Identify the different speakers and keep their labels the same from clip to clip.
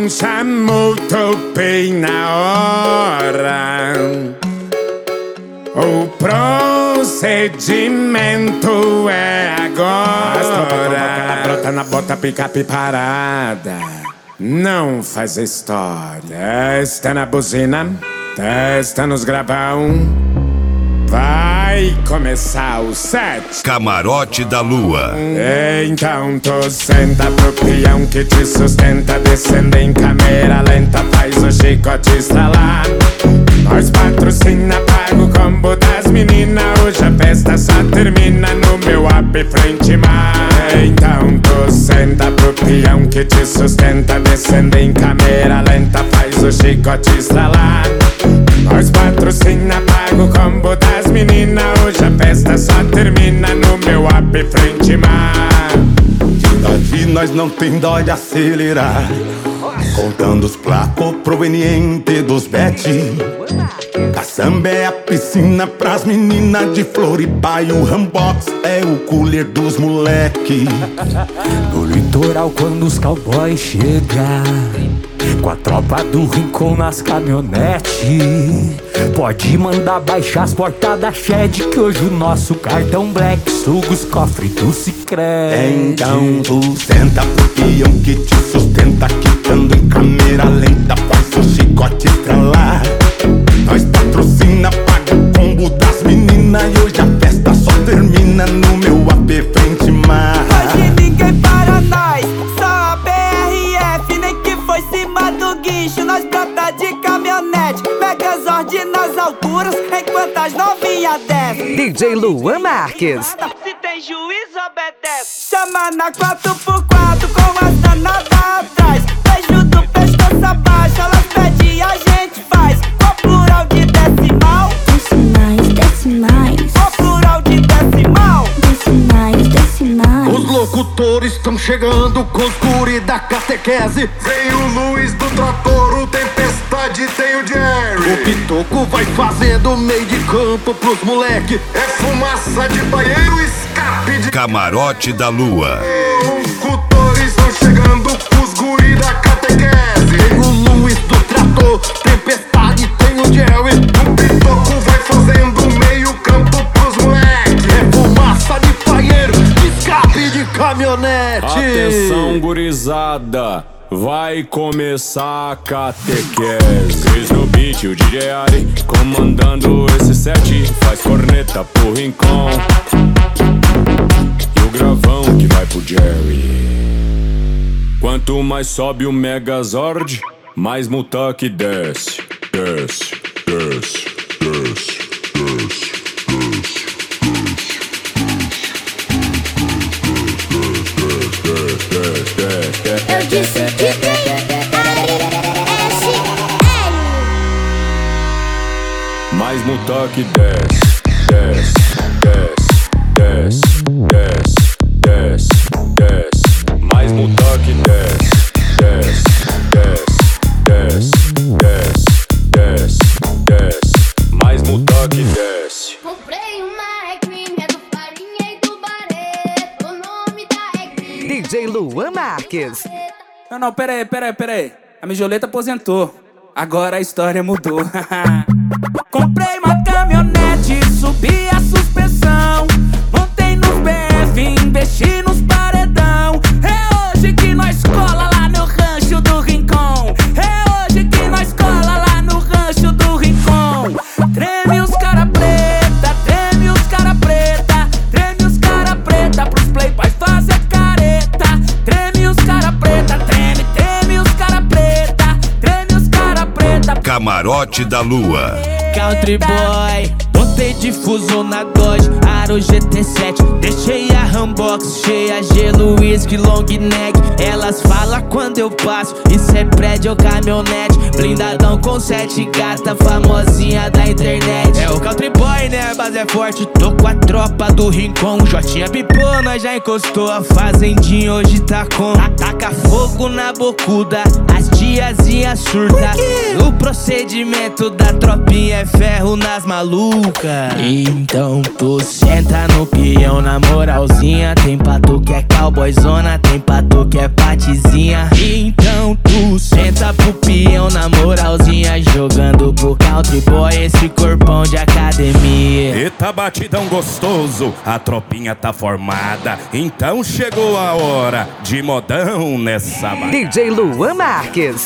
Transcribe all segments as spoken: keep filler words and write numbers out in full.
Speaker 1: não chamou, topei na hora. O procedimento é agora. Brota na bota, picape parada. Não faz história. Testa na buzina, testa nos gravão. Vai começar o set.
Speaker 2: Camarote da Lua.
Speaker 1: Então tu senta pro peão que te sustenta. Descendo em câmera lenta, faz o chicote estralar. Nós patrocina, paga o combo das meninas. Hoje a festa só termina no meu app frente mar. Então tu senta pro peão que te sustenta. Descendo em câmera lenta, faz o chicote estralar. Nós patrocina, paga o combo das meninas. Hoje a festa só termina no meu app frente mar.
Speaker 3: Daqui nós não tem dó de acelerar, contando os placos provenientes dos bet. A samba é a piscina pras meninas de Floripa e o Rambox é o cooler dos moleque.
Speaker 4: No litoral quando os cowboys chegam, com a tropa do Rincon nas caminhonetes, pode mandar baixar as portas da Shed, que hoje o nosso cartão Black suga os cofres do Sicredi.
Speaker 3: Então tu senta pro peão que te sustenta, quitando em câmera lenta, faz o chicote estralar. Nós patrocina, paga o combo das meninas. E hoje a festa só termina no meu app frente mar.
Speaker 5: Hoje ninguém para nós, só a B R F. Nem que foi cima do guincho, nós brota de caminhonete. Megazord nas alturas, enquanto as novinhas descem.
Speaker 6: D J Luan Marques.
Speaker 5: Se tem juiz, obedece. Chama na quatro por quatro com as danadas atrás. Beijo do pescoço abaixo, elas pedem e a gente faz. Qual plural de decimal?
Speaker 7: Decimais, decimais.
Speaker 5: Qual plural de decimal?
Speaker 7: Decimais, decimais.
Speaker 3: Os locutores estão chegando com os guri da catequese. Vem o Luiz do trator, o Tempestade, tem o Jerry. O Pitoco vai fazendo meio de campo pros moleque. É fumaça de banheiro, escape de...
Speaker 2: Camarote da Lua.
Speaker 3: Os locutores estão chegando com os guri da catequese. Tem o Luiz do trator, Tempestade, tem o Jerry. O Pitoco vai fazendo meio campo pros moleque. É fumaça de banheiro, escape de caminhonete.
Speaker 8: Atenção, gurizada, vai começar a catequese. Cris no beat, o D J Ari comandando esse set. Faz corneta pro Rincon e o gravão que vai pro Jerry. Quanto mais sobe o Megazord, mais Mutak desce. Desce, desce, desce, desce, desce.
Speaker 7: Eu disse que tem Ari S L.
Speaker 8: Mais Mutak desce, desce, desce, desce, desce, desce. Mais Mutak desce, desce, desce, desce, desce, desce, desce. Mais Mutak desce.
Speaker 7: Comprei uma Equine, é do Farinha e do Barreto. O nome da Equine.
Speaker 6: D J Luan Marques.
Speaker 5: Não, não, pera aí, pera aí, pera aí. A Mijoleta aposentou, agora a história mudou. Comprei uma caminhonete, subi a suspensão. Montei nos B F, investi nos paredão. É hoje que nós cola lá no rancho do Rincon. É hoje que nós cola lá no rancho do Rincon. Treme os cara preta, treme os cara preta. Treme os cara preta pros playboys fazer careta. Treme os cara preta, treme, treme os cara preta. Treme os cara preta.
Speaker 2: Camarote da Lua.
Speaker 5: Country Boy, botei difuso na Dodge, Aro G T sete. Deixei a Rambox cheia, gelo, whisky, long neck. Elas falam quando eu passo, isso é prédio ou caminhonete. Blindadão com sete gata, famosinha da internet. É o Country Boy, né,
Speaker 9: nós é forte, tô com a tropa do Rincon. Jotinha pipou, nós já encostou. A fazendinha hoje tá com. Taca fogo na bocuda, as tiazinha surta. O procedimento da tropinha é ferro nas malucas. Então tu senta no peão na moralzinha. Tem pra tu que é cowboyzona, tem pra tu que é patizinha. Então tu senta pro peão na moralzinha, jogando pro country boy esse corpão de academia.
Speaker 10: Eita batidão gostoso, a tropinha tá formada. Então chegou a hora de modão nessa bagaça.
Speaker 6: D J Luan Marques.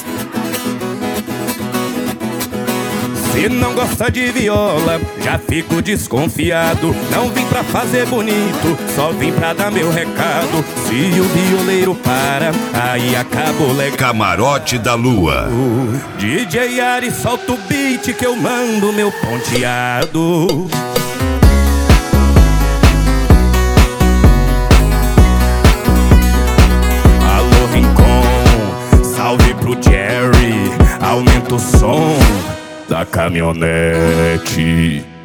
Speaker 10: Se não gosta de viola, já fico desconfiado. Não vim pra fazer bonito, só vim pra dar meu recado. Se o violeiro para, aí acabou legal.
Speaker 2: Camarote da Lua.
Speaker 10: D J Ari, solta o beat que eu mando meu ponteado. Alô Rincon, salve pro Jerry, aumenta o som da caminhonete.